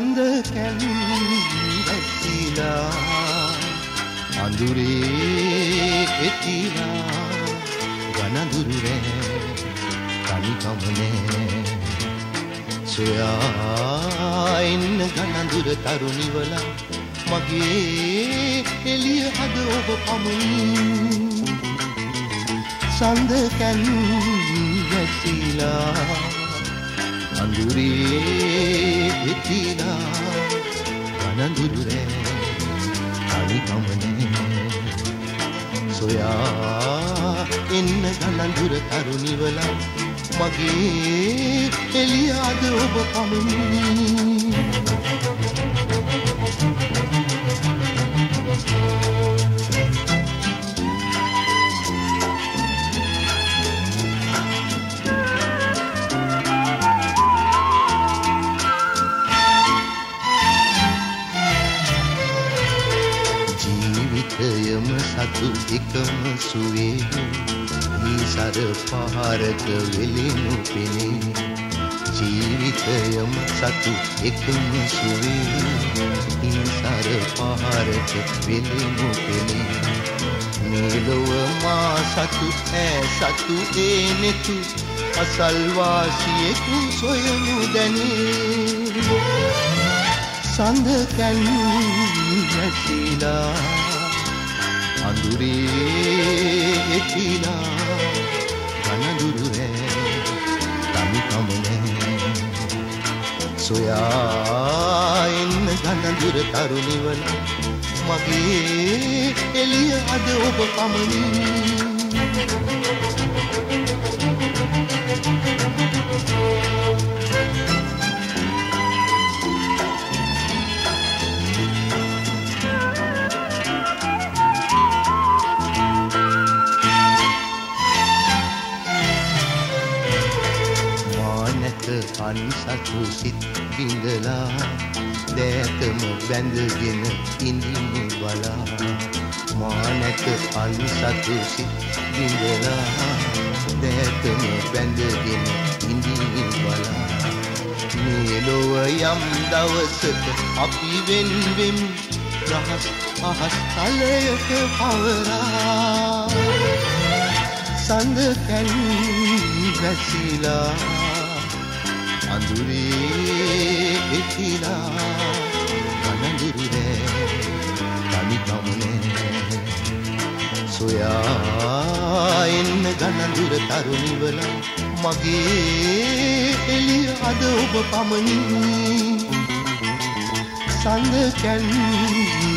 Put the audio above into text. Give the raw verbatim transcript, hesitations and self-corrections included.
සඳ කැන් වැසිලා අඳුරේ එතිලා ගනඳුරු රෑ තනිකමනේ සොයා එන්න ගනඳුර තරුණිවලා මගේ එළිය අද ඔබ පමණි සඳ කැන් වැසිලා අඳුරේ එතිලා ගනඳුරු රෑ තනිකමනේ සොයා එන්න ගනඳුර තරුණිවලා මගේ එළිය අද ඔබ පමණි ජීවිතයම සතු එකම සුවේ සර පහරක වෙලෙනු පෙනේ ජීවිතයම සතු එකම සුවේ සර පහරක වෙලෙනු පෙනේ මේ ලොව මා සතු ඈ සතු ඒ නෙතු අසල්වාසියෙකු සොයනු දැනේ සඳ කැන් වැසිලා අඳුරේ එතිලා ගනඳුරු රෑ තනිකමනේ සොයා එන්න ගනඳුර තරුණිවලා මගේ එළිය අද ඔබ පමණි අන්සතු සිත් බිඳලා දෑතම බැඳගෙන ඉඳිමු බලා මා නැත අන්සතු සිත් බිඳලා දෑතම බැඳගෙන ඉඳිමු බලා මේ ලොව යම් දවසක අපි වෙන් වෙමු රහස් අහස් තලයක පවරා සඳ කැන් වැසිලා අඳුරේ එතිලා ගනඳුරු රෑ තනිකමනේ සොයා එන්න ගනඳුර තරුණිවලා මගේ එළිය අද ඔබ පමණි සඳ කැන්